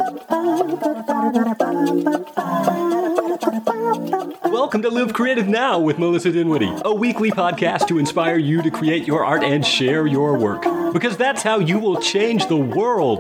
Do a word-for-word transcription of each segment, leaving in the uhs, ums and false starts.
Welcome to Live Creative Now with Melissa Dinwiddie, a weekly podcast to inspire you to create your art and share your work, because that's how you will change the world.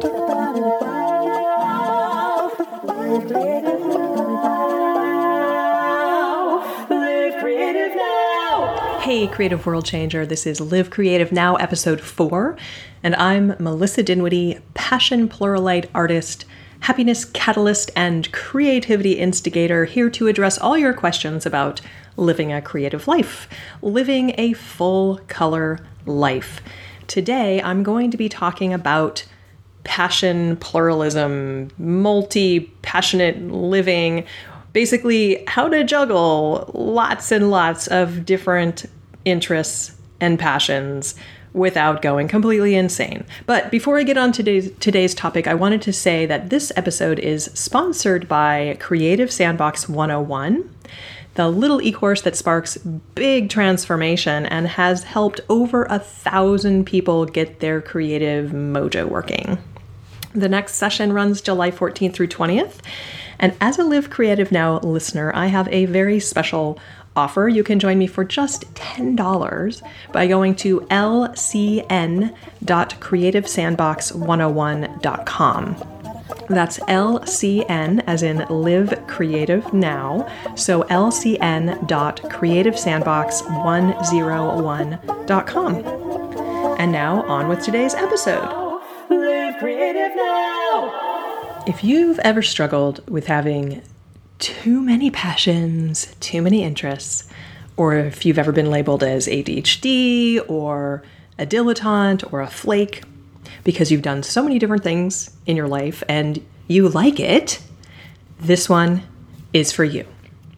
Hey, Creative World Changer. This is Live Creative Now, episode four, and I'm Melissa Dinwiddie, passion pluralite artist, happiness catalyst, and creativity instigator, here to address all your questions about living a creative life, living a full color life. Today, I'm going to be talking about passion, pluralism, multi-passionate living, basically how to juggle lots and lots of different interests and passions without going completely insane. But before I get on today's today's topic, I wanted to say that this episode is sponsored by Creative Sandbox one oh one, the little e-course that sparks big transformation and has helped over a thousand people get their creative mojo working. The next session runs July fourteenth through twentieth. And as a Live Creative Now listener, I have a very special offer. You can join me for just ten dollars by going to l c n dot creative sandbox one oh one dot com. That's L C N as in Live Creative Now. So l c n dot creative sandbox one oh one dot com. And now on with today's episode. Live Creative Now. If you've ever struggled with having too many passions, too many interests, or if you've ever been labeled as A D H D or a dilettante or a flake because you've done so many different things in your life and you like it, this one is for you.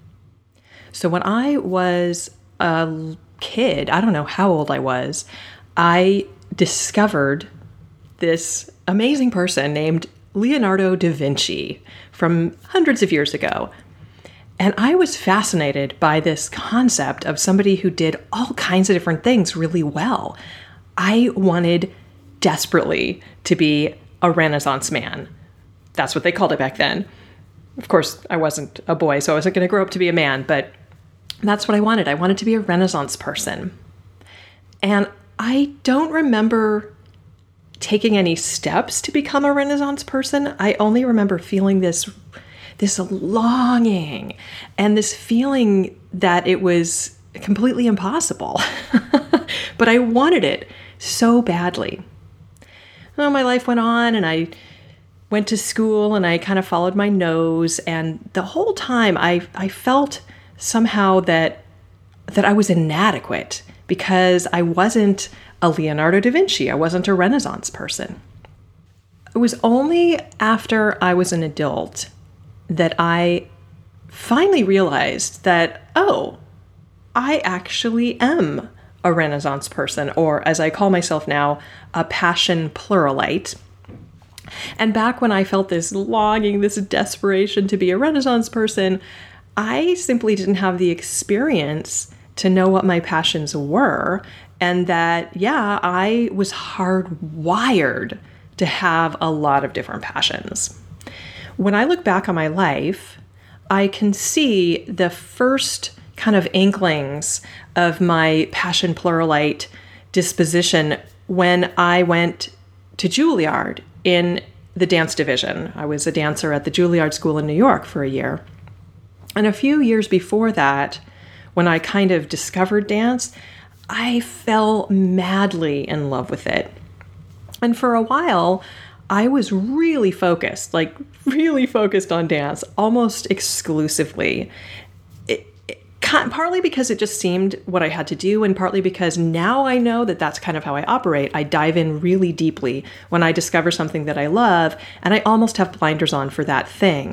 So when I was a kid, I don't know how old I was, I discovered this amazing person named Leonardo da Vinci from hundreds of years ago. And I was fascinated by this concept of somebody who did all kinds of different things really well. I wanted desperately to be a Renaissance man. That's what they called it back then. Of course, I wasn't a boy, so I wasn't going to grow up to be a man, but that's what I wanted. I wanted to be a Renaissance person. And I don't remember taking any steps to become a Renaissance person. I only remember feeling this, this longing and this feeling that it was completely impossible. But I wanted it so badly. Well, my life went on and I went to school and I kind of followed my nose. And the whole time I, I felt somehow that, that I was inadequate because I wasn't a Leonardo da Vinci. I wasn't a Renaissance person. It was only after I was an adult that I finally realized that, oh, I actually am a Renaissance person, or as I call myself now, a passion pluralite. And back when I felt this longing, this desperation to be a Renaissance person, I simply didn't have the experience to know what my passions were. And that, yeah, I was hardwired to have a lot of different passions. When I look back on my life, I can see the first kind of inklings of my passion pluralite disposition when I went to Juilliard in the dance division. I was a dancer at the Juilliard School in New York for a year. And a few years before that, when I kind of discovered dance, I fell madly in love with it. And for a while, I was really focused, like really focused on dance, almost exclusively. It, it, partly because it just seemed what I had to do, and partly because now I know that that's kind of how I operate. I dive in really deeply when I discover something that I love, and I almost have blinders on for that thing.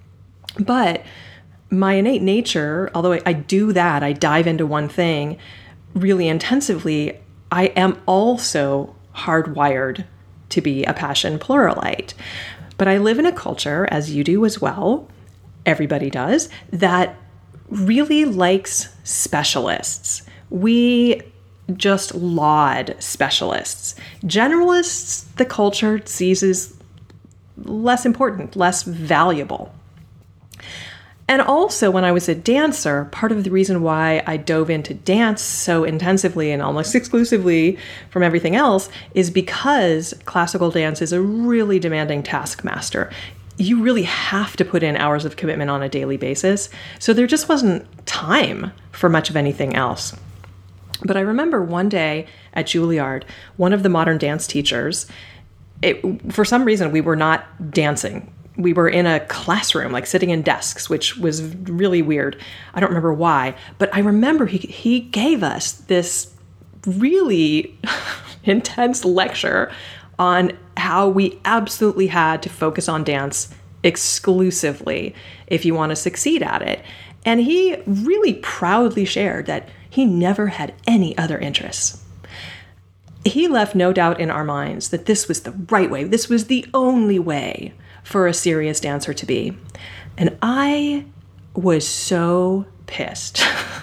But my innate nature, although I do that, I dive into one thing really intensively, I am also hardwired to be a passion pluralite. But I live in a culture, as you do as well, everybody does, that really likes specialists. We just laud specialists. Generalists, the culture sees as less important, less valuable. And also, when I was a dancer, part of the reason why I dove into dance so intensively and almost exclusively from everything else is because classical dance is a really demanding taskmaster. You really have to put in hours of commitment on a daily basis. So there just wasn't time for much of anything else. But I remember one day at Juilliard, one of the modern dance teachers, it, for some reason, we were not dancing. We were in a classroom, like sitting in desks, which was really weird. I don't remember why, but I remember he he gave us this really intense lecture on how we absolutely had to focus on dance exclusively if you want to succeed at it. And he really proudly shared that he never had any other interests. He left no doubt in our minds that this was the right way. This was the only way for a serious dancer to be. And I was so pissed.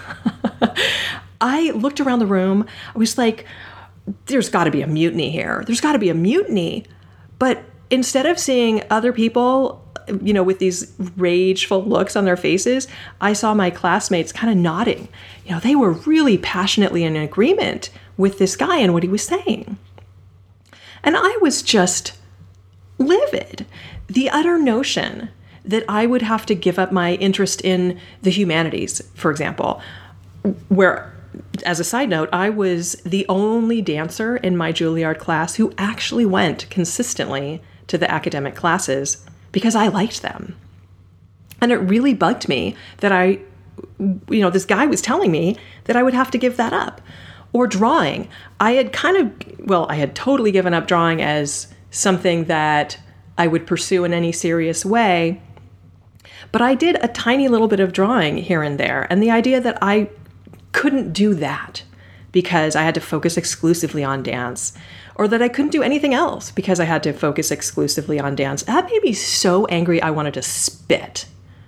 I looked around the room. I was like, there's got to be a mutiny here. There's got to be a mutiny. But instead of seeing other people, you know, with these rageful looks on their faces, I saw my classmates kind of nodding. You know, they were really passionately in agreement with this guy and what he was saying. And I was just livid. The utter notion that I would have to give up my interest in the humanities, for example, where, as a side note, I was the only dancer in my Juilliard class who actually went consistently to the academic classes because I liked them. And it really bugged me that I, you know, this guy was telling me that I would have to give that up. Or drawing. I had kind of, well, I had totally given up drawing as something that I would pursue in any serious way. But I did a tiny little bit of drawing here and there. And the idea that I couldn't do that because I had to focus exclusively on dance, or that I couldn't do anything else because I had to focus exclusively on dance, that made me so angry I wanted to spit.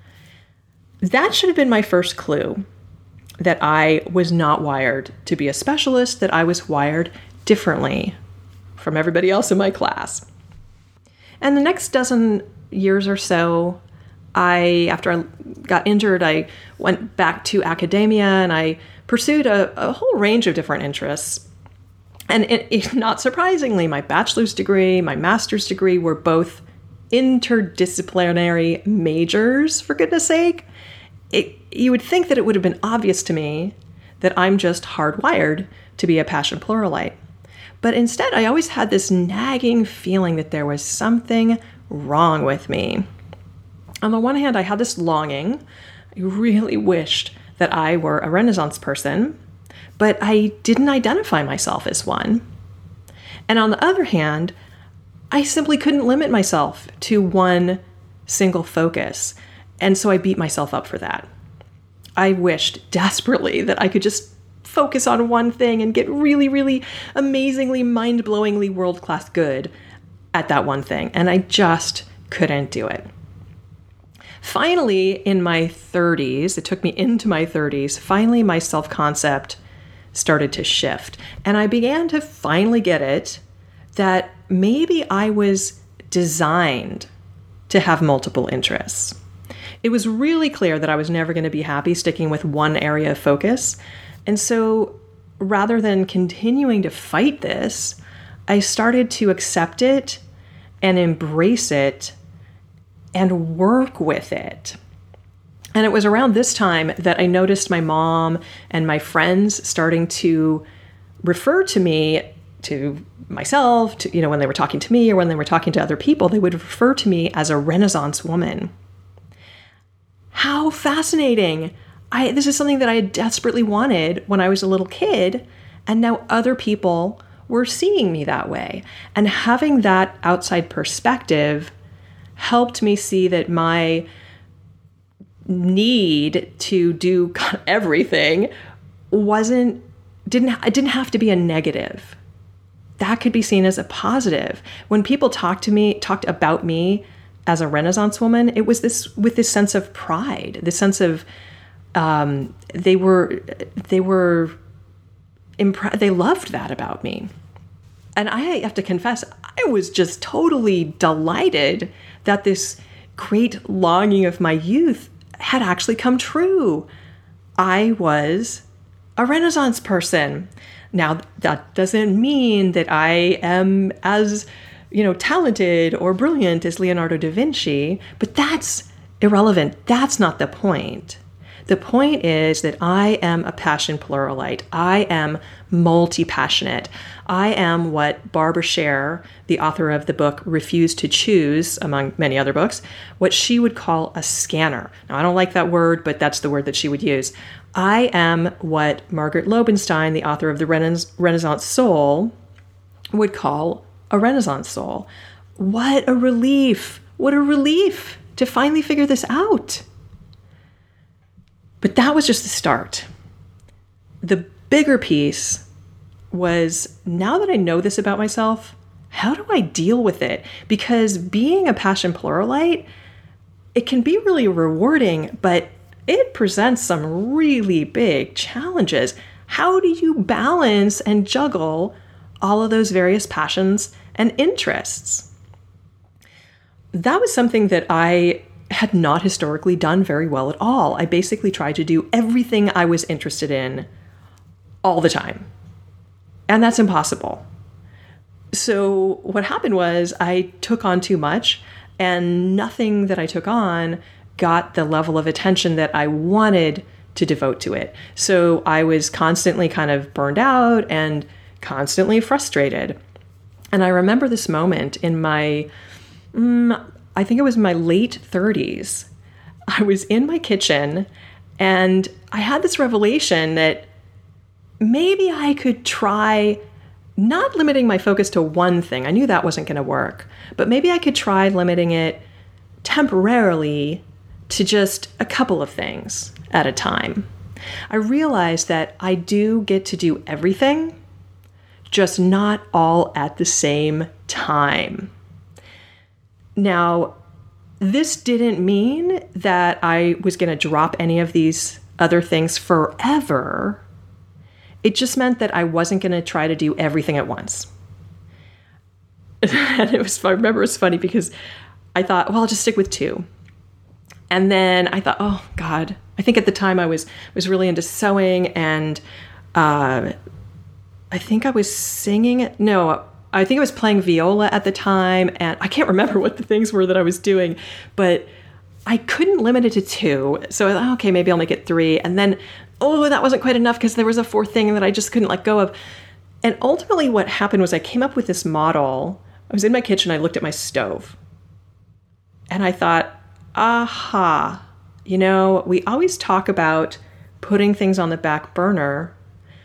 That should have been my first clue that I was not wired to be a specialist, that I was wired differently from everybody else in my class. And the next dozen years or so, I, after I got injured, I went back to academia and I pursued a, a whole range of different interests. And it, it, not surprisingly, my bachelor's degree, my master's degree were both interdisciplinary majors, for goodness sake. It, you would think that it would have been obvious to me that I'm just hardwired to be a passion pluralite. But instead, I always had this nagging feeling that there was something wrong with me. On the one hand, I had this longing. I really wished that I were a Renaissance person, but I didn't identify myself as one. And on the other hand, I simply couldn't limit myself to one single focus. And so I beat myself up for that. I wished desperately that I could just focus on one thing and get really, really amazingly, mind-blowingly world-class good at that one thing. And I just couldn't do it. Finally, in my thirties, it took me into my thirties, finally my self-concept started to shift. And I began to finally get it that maybe I was designed to have multiple interests. It was really clear that I was never going to be happy sticking with one area of focus. And so rather than continuing to fight this, I started to accept it and embrace it and work with it. And it was around this time that I noticed my mom and my friends starting to refer to me, to myself, to, you know, when they were talking to me or when they were talking to other people, they would refer to me as a Renaissance woman. How fascinating. I, this is something that I desperately wanted when I was a little kid, and now other people were seeing me that way. And having that outside perspective helped me see that my need to do everything wasn't, didn't, it didn't have to be a negative. That could be seen as a positive. When people talked to me, talked about me as a Renaissance woman, it was this with this sense of pride, this sense of um, they were they were impre- they loved that about me. And I have to confess, I was just totally delighted that this great longing of my youth had actually come true. I was a Renaissance person. Now, that doesn't mean that I am as, you know, talented or brilliant as Leonardo da Vinci, but that's irrelevant. That's not the point. The point is that I am a passion pluralite. I am multi-passionate. I am what Barbara Scher, the author of the book Refuse to Choose, among many other books, what she would call a scanner. Now, I don't like that word, but that's the word that she would use. I am what Margaret Lobenstein, the author of The Renaissance Soul, would call a Renaissance soul. What a relief. What a relief to finally figure this out. But that was just the start. The bigger piece was, now that I know this about myself, how do I deal with it? Because being a passion pluralite, it can be really rewarding, but it presents some really big challenges. How do you balance and juggle all of those various passions and interests? That was something that I had not historically done very well at all. I basically tried to do everything I was interested in all the time. And that's impossible. So what happened was I took on too much, and nothing that I took on got the level of attention that I wanted to devote to it. So I was constantly kind of burned out and constantly frustrated. And I remember this moment in my, mm, I think it was my late thirties. I was in my kitchen and I had this revelation that maybe I could try not limiting my focus to one thing. I knew that wasn't going to work, but maybe I could try limiting it temporarily to just a couple of things at a time. I realized that I do get to do everything, just not all at the same time. Now, this didn't mean that I was going to drop any of these other things forever. It just meant that I wasn't going to try to do everything at once. And it was, I remember it was funny because I thought, well, I'll just stick with two. And then I thought, oh God, I think at the time I was, was really into sewing, and uh, I think I was singing. No, I think I was playing viola at the time, and I can't remember what the things were that I was doing, but I couldn't limit it to two. So I thought, okay, maybe I'll make it three. And then, oh, that wasn't quite enough because there was a fourth thing that I just couldn't let go of. And ultimately what happened was I came up with this model. I was in my kitchen, I looked at my stove, and I thought, aha, you know, we always talk about putting things on the back burner.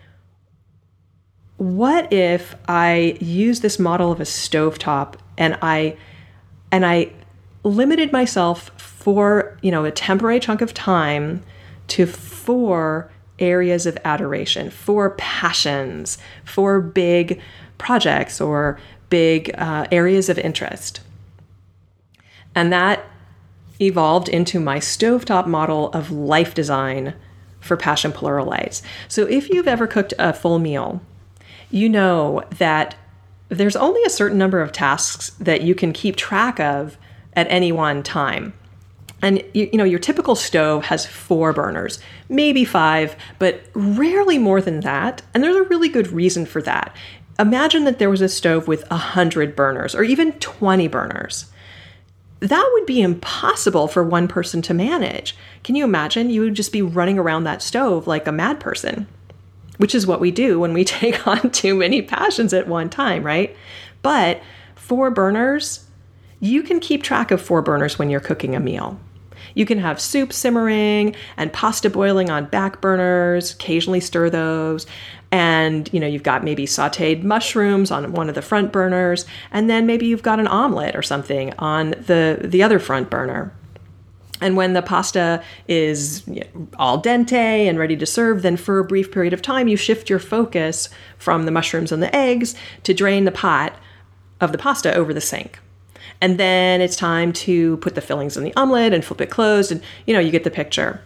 What if I use this model of a stovetop and I and I limited myself for, you know, a temporary chunk of time to four areas of adoration, four passions, four big projects or big uh, areas of interest. And that evolved into my stovetop model of life design for passion pluralites. So if you've ever cooked a full meal, you know that there's only a certain number of tasks that you can keep track of at any one time. And you, you know, your typical stove has four burners, maybe five, but rarely more than that. And there's a really good reason for that. Imagine that there was a stove with one hundred burners or even twenty burners. That would be impossible for one person to manage. Can you imagine? You would just be running around that stove like a mad person, which is what we do when we take on too many passions at one time, right? But four burners, you can keep track of four burners when you're cooking a meal. You can have soup simmering and pasta boiling on back burners, occasionally stir those. And, you know, you've got maybe sauteed mushrooms on one of the front burners, and then maybe you've got an omelet or something on the, the other front burner. And when the pasta is you know, al dente and ready to serve, then for a brief period of time, you shift your focus from the mushrooms and the eggs to drain the pot of the pasta over the sink. And then it's time to put the fillings in the omelet and flip it closed, and, you know, you get the picture.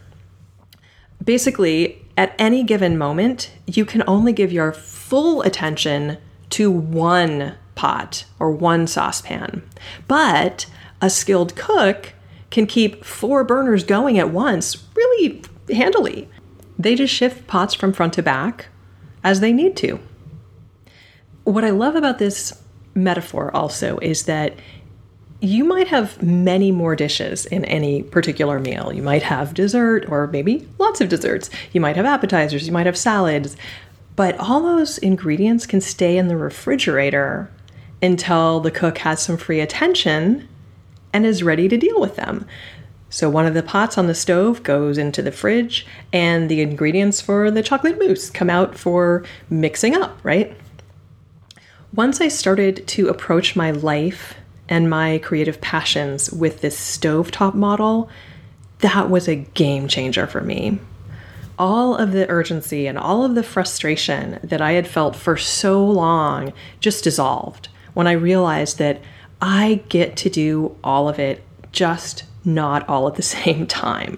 Basically, at any given moment, you can only give your full attention to one pot or one saucepan. But a skilled cook can keep four burners going at once really handily. They just shift pots from front to back as they need to. What I love about this metaphor also is that you might have many more dishes in any particular meal. You might have dessert or maybe lots of desserts. You might have appetizers, you might have salads, but all those ingredients can stay in the refrigerator until the cook has some free attention and is ready to deal with them. So one of the pots on the stove goes into the fridge and the ingredients for the chocolate mousse come out for mixing up, right? Once I started to approach my life and my creative passions with this stovetop model, that was a game changer for me. All of the urgency and all of the frustration that I had felt for so long just dissolved when I realized that I get to do all of it, just not all at the same time.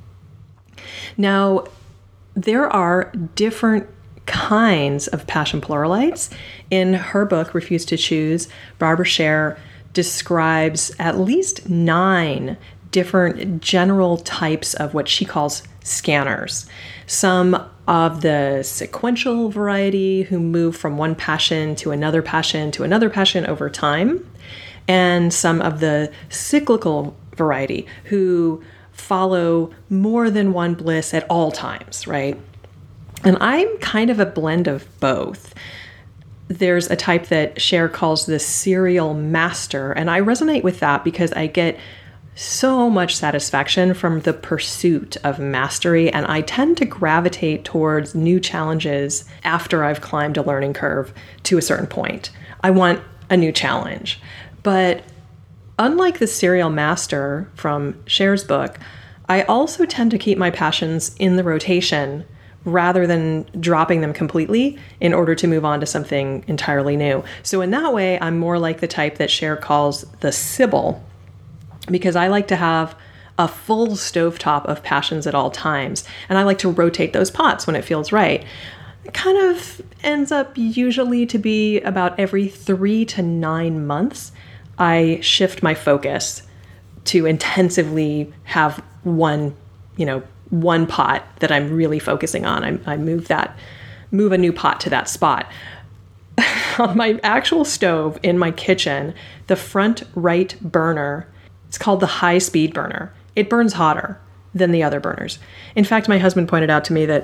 Now, there are different kinds of passion pluralites. In her book, Refuse to Choose, Barbara Sher describes at least nine different general types of what she calls scanners. Some of the sequential variety who move from one passion to another passion to another passion over time, and some of the cyclical variety who follow more than one bliss at all times, right? And I'm kind of a blend of both. There's a type that Sher calls the serial master, and I resonate with that because I get so much satisfaction from the pursuit of mastery, and I tend to gravitate towards new challenges after I've climbed a learning curve to a certain point. I want a new challenge. But unlike the serial master from Sher's book, I also tend to keep my passions in the rotation rather than dropping them completely in order to move on to something entirely new. So in that way, I'm more like the type that Sher calls the Sybil, because I like to have a full stovetop of passions at all times, and I like to rotate those pots when it feels right. It kind of ends up usually to be about every three to nine months, I shift my focus to intensively have one, you know, one pot that I'm really focusing on. I, I move that, move a new pot to that spot. On my actual stove in my kitchen, the front right burner, it's called the high speed burner. It burns hotter than the other burners. In fact, my husband pointed out to me that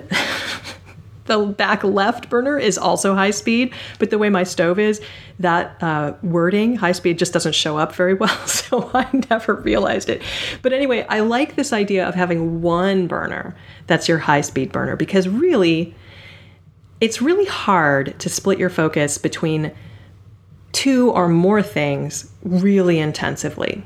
the back left burner is also high speed, but the way my stove is, that uh, wording, high speed, just doesn't show up very well, so I never realized it. But anyway, I like this idea of having one burner that's your high speed burner, because really, it's really hard to split your focus between two or more things really intensively.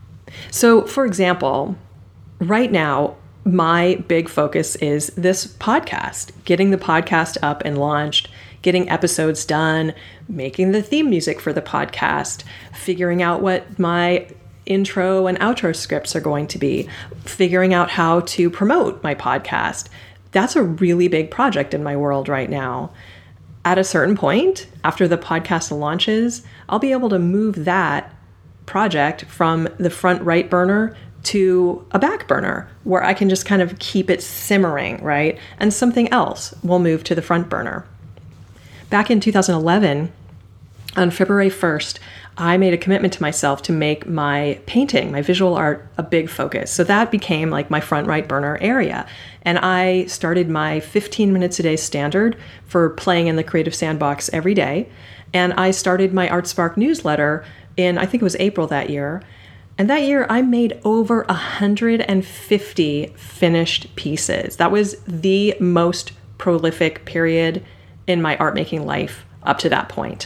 So, for example, right now, my big focus is this podcast, getting the podcast up and launched, getting episodes done, making the theme music for the podcast, figuring out what my intro and outro scripts are going to be, figuring out how to promote my podcast. That's a really big project in my world right now. At a certain point, after the podcast launches, I'll be able to move that project from the front right burner to a back burner where I can just kind of keep it simmering, right? And something else will move to the front burner. Back in two thousand eleven, on February first, I made a commitment to myself to make my painting, my visual art, a big focus. So that became like my front right burner area. And I started my fifteen minutes a day standard for playing in the Creative Sandbox every day. And I started my ArtSpark newsletter in, I think it was April that year. And that year I made over one hundred fifty finished pieces. That was the most prolific period in my art making life up to that point.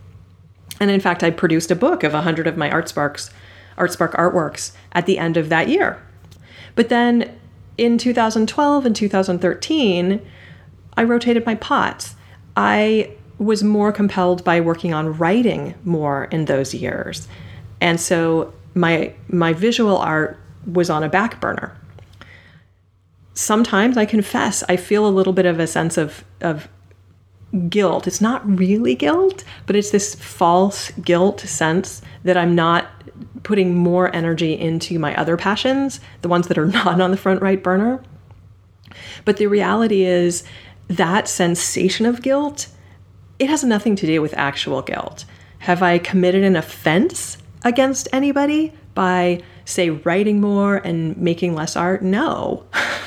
And in fact, I produced a book of one hundred of my ArtSparks, ArtSpark artworks at the end of that year. But then in two thousand twelve and two thousand thirteen, I rotated my pots. I was more compelled by working on writing more in those years. And so my my visual art was on a back burner. Sometimes, I confess, I feel a little bit of a sense of, of guilt. It's not really guilt, but it's this false guilt sense that I'm not putting more energy into my other passions, the ones that are not on the front right burner. But the reality is that sensation of guilt, it has nothing to do with actual guilt. Have I committed an offense against anybody by, say, writing more and making less art? No.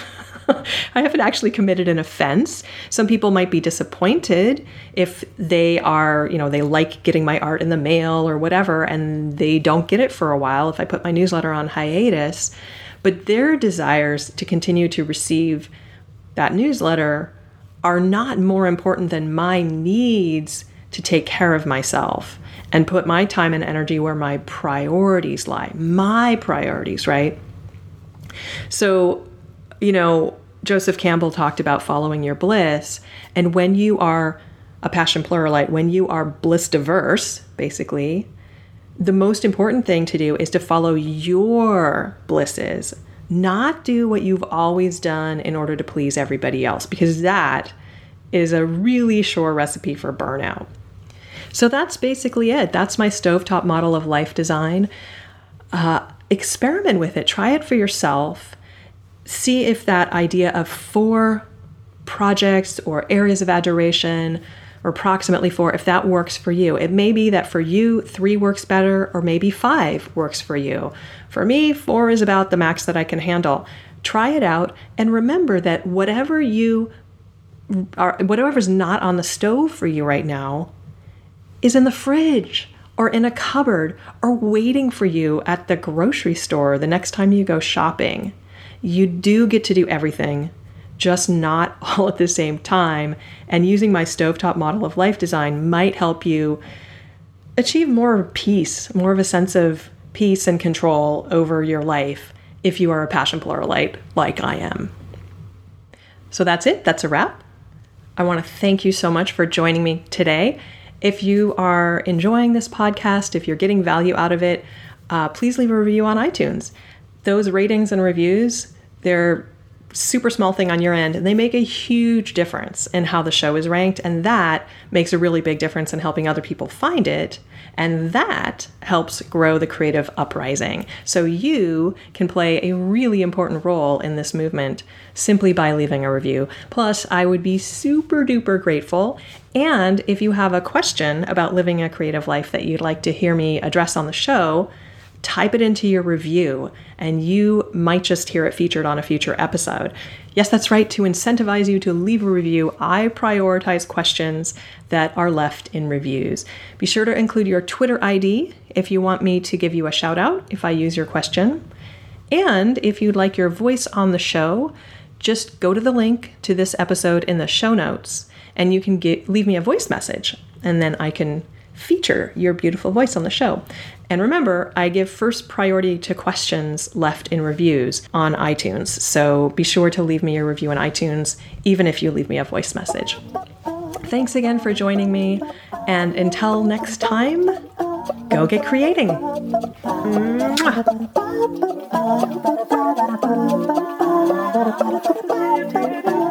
I haven't actually committed an offense. Some people might be disappointed if they are, you know, they like getting my art in the mail or whatever, and they don't get it for a while if I put my newsletter on hiatus. But their desires to continue to receive that newsletter are not more important than my needs to take care of myself and put my time and energy where my priorities lie. My priorities, right? So, you know, Joseph Campbell talked about following your bliss. And when you are a passion pluralite, when you are bliss diverse, basically, the most important thing to do is to follow your blisses, not do what you've always done in order to please everybody else, because that is a really sure recipe for burnout. So that's basically it. That's my stovetop model of life design. Uh, experiment with it. Try it for yourself. See if that idea of four projects or areas of adoration, or approximately four, if that works for you. It may be that for you, three works better, or maybe five works for you. For me, four is about the max that I can handle. Try it out, and remember that whatever you are, whatever's not on the stove for you right now is in the fridge or in a cupboard or waiting for you at the grocery store the next time you go shopping. You do get to do everything, just not all at the same time. And using my stovetop model of life design might help you achieve more peace, more of a sense of peace and control over your life if you are a passion pluralite like I am. So that's it. That's a wrap. I want to thank you so much for joining me today. If you are enjoying this podcast, if you're getting value out of it, uh, please leave a review on iTunes. Those ratings and reviews, they're super small thing on your end, and they make a huge difference in how the show is ranked, and that makes a really big difference in helping other people find it, and that helps grow the creative uprising. So you can play a really important role in this movement simply by leaving a review. Plus, I would be super duper grateful, and if you have a question about living a creative life that you'd like to hear me address on the show, type it into your review, and you might just hear it featured on a future episode. Yes, that's right. To incentivize you to leave a review, I prioritize questions that are left in reviews. Be sure to include your Twitter I D if you want me to give you a shout out if I use your question. And if you'd like your voice on the show, just go to the link to this episode in the show notes, and you can get, leave me a voice message, and then I can feature your beautiful voice on the show. And remember, I give first priority to questions left in reviews on iTunes. So be sure to leave me a review on iTunes, even if you leave me a voice message. Thanks again for joining me. And until next time, go get creating. Mwah.